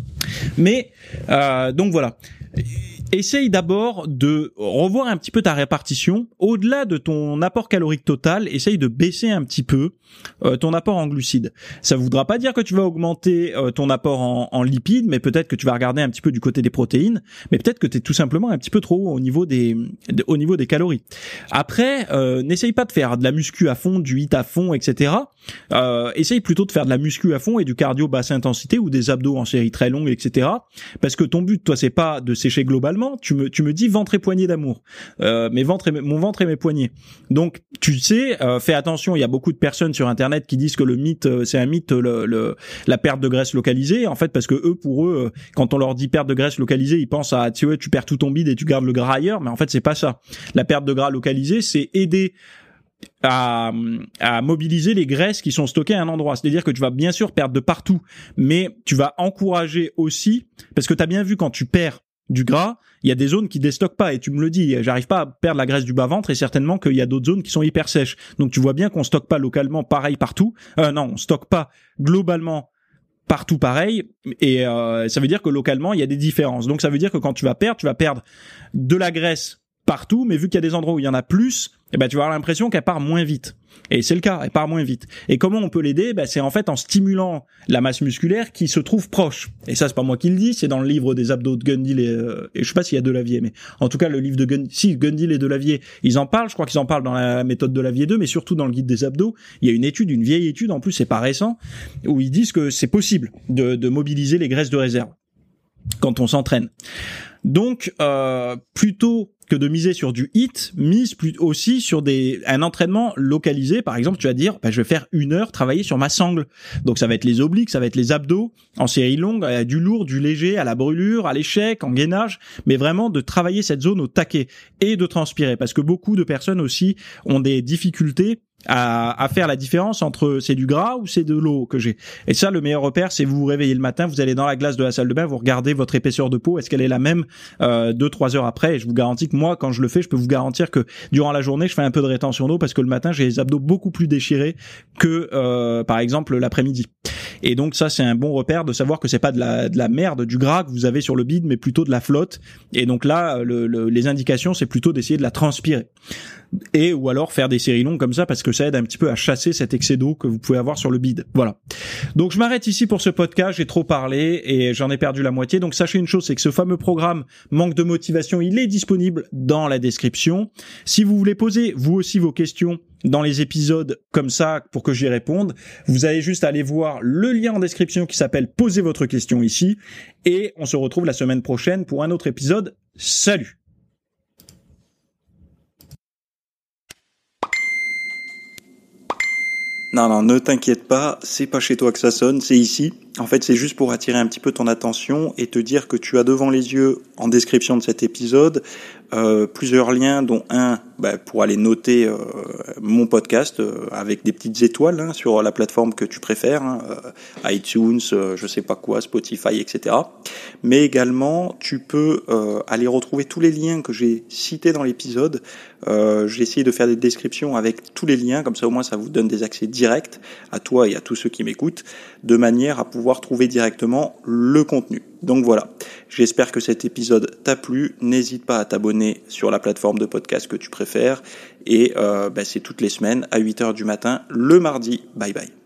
Mais euh, donc voilà. Essaye d'abord de revoir un petit peu ta répartition. Au-delà de ton apport calorique total, essaye de baisser un petit peu euh, ton apport en glucides. Ça ne voudra pas dire que tu vas augmenter euh, ton apport en, en lipides, mais peut-être que tu vas regarder un petit peu du côté des protéines, mais peut-être que tu es tout simplement un petit peu trop haut au niveau des, de, au niveau des calories. Après, euh, n'essaye pas de faire de la muscu à fond, du hit à fond, et cetera. Euh, essaye plutôt de faire de la muscu à fond et du cardio basse intensité ou des abdos en série très longue, et cetera. Parce que ton but, toi, c'est pas de sécher globalement. Tu me, tu me dis ventre et poignée d'amour. Euh, mes ventres et mes, mon ventre et mes poignets. Donc, tu sais, euh, fais attention. Il y a beaucoup de personnes sur Internet qui disent que le mythe, euh, c'est un mythe, le, le, la perte de graisse localisée. En fait, parce que eux, pour eux, euh, quand on leur dit perte de graisse localisée, ils pensent à, tu vois, tu perds tout ton bide et tu gardes le gras ailleurs. Mais en fait, c'est pas ça. La perte de gras localisée, c'est aider à, à mobiliser les graisses qui sont stockées à un endroit. C'est-à-dire que tu vas bien sûr perdre de partout, mais tu vas encourager aussi, parce que tu as bien vu quand tu perds du gras, il y a des zones qui déstockent pas, et tu me le dis, j'arrive pas à perdre la graisse du bas-ventre, et certainement qu'il y a d'autres zones qui sont hyper sèches. Donc tu vois bien qu'on stocke pas localement pareil partout. Euh, non, on stocke pas globalement partout pareil, et euh, ça veut dire que localement il y a des différences. Donc ça veut dire que quand tu vas perdre, tu vas perdre de la graisse partout, mais vu qu'il y a des endroits où il y en a plus, eh ben tu vas avoir l'impression qu'elle part moins vite. Et c'est le cas, elle part moins vite. Et comment on peut l'aider? Ben, c'est en fait en stimulant la masse musculaire qui se trouve proche. Et ça, c'est pas moi qui le dis, c'est dans le livre des abdos de Gundil et, euh, et je sais pas s'il y a Delavier, mais en tout cas, le livre de Gundil, si Gundil et Delavier, ils en parlent, je crois qu'ils en parlent dans la méthode Delavier deux, mais surtout dans le guide des abdos. Il y a une étude, une vieille étude, en plus, c'est pas récent, où ils disent que c'est possible de, de mobiliser les graisses de réserve quand on s'entraîne. Donc, euh, plutôt que de miser sur du hit, mise plus aussi sur des un entraînement localisé. Par exemple, tu vas dire, bah, je vais faire une heure travailler sur ma sangle. Donc ça va être les obliques, ça va être les abdos en série longue, du lourd, du léger, à la brûlure, à l'échec, en gainage, mais vraiment de travailler cette zone au taquet et de transpirer, parce que beaucoup de personnes aussi ont des difficultés à, à faire la différence entre c'est du gras ou c'est de l'eau que j'ai. Et ça, le meilleur repère, c'est vous vous réveillez le matin, vous allez dans la glace de la salle de bain, vous regardez votre épaisseur de peau, est-ce qu'elle est la même euh, deux trois heures après. Et je vous garantis que moi, quand je le fais, je peux vous garantir que durant la journée, je fais un peu de rétention d'eau parce que le matin, j'ai les abdos beaucoup plus déchirés que euh, par exemple l'après-midi. Et donc ça, c'est un bon repère de savoir que c'est pas de la, de la merde, du gras que vous avez sur le bide, mais plutôt de la flotte. Et donc là, le, le, les indications, c'est plutôt d'essayer de la transpirer. Et ou alors faire des séries longues comme ça, parce que ça aide un petit peu à chasser cet excès d'eau que vous pouvez avoir sur le bide. Voilà. Donc je m'arrête ici pour ce podcast, j'ai trop parlé et j'en ai perdu la moitié. Donc sachez une chose, c'est que ce fameux programme Manque de motivation, il est disponible dans la description. Si vous voulez poser vous aussi vos questions dans les épisodes comme ça pour que j'y réponde, vous avez juste à aller voir le lien en description qui s'appelle Posez votre question ici, et on se retrouve la semaine prochaine pour un autre épisode. Salut! Non, non, ne t'inquiète pas, c'est pas chez toi que ça sonne, c'est ici. En fait, c'est juste pour attirer un petit peu ton attention et te dire que tu as devant les yeux, en description de cet épisode, euh, plusieurs liens, dont un bah, pour aller noter euh, mon podcast euh, avec des petites étoiles hein, sur la plateforme que tu préfères, hein, euh, iTunes, euh, je sais pas quoi, Spotify, et cetera. Mais également, tu peux euh, aller retrouver tous les liens que j'ai cités dans l'épisode. Euh, j'ai essayé de faire des descriptions avec tous les liens, comme ça au moins ça vous donne des accès directs à toi et à tous ceux qui m'écoutent, de manière à pouvoir trouver directement le contenu. Donc voilà, j'espère que cet épisode t'a plu. N'hésite pas à t'abonner sur la plateforme de podcast que tu préfères. Et euh, bah, c'est toutes les semaines à huit heures du matin, le mardi. Bye bye.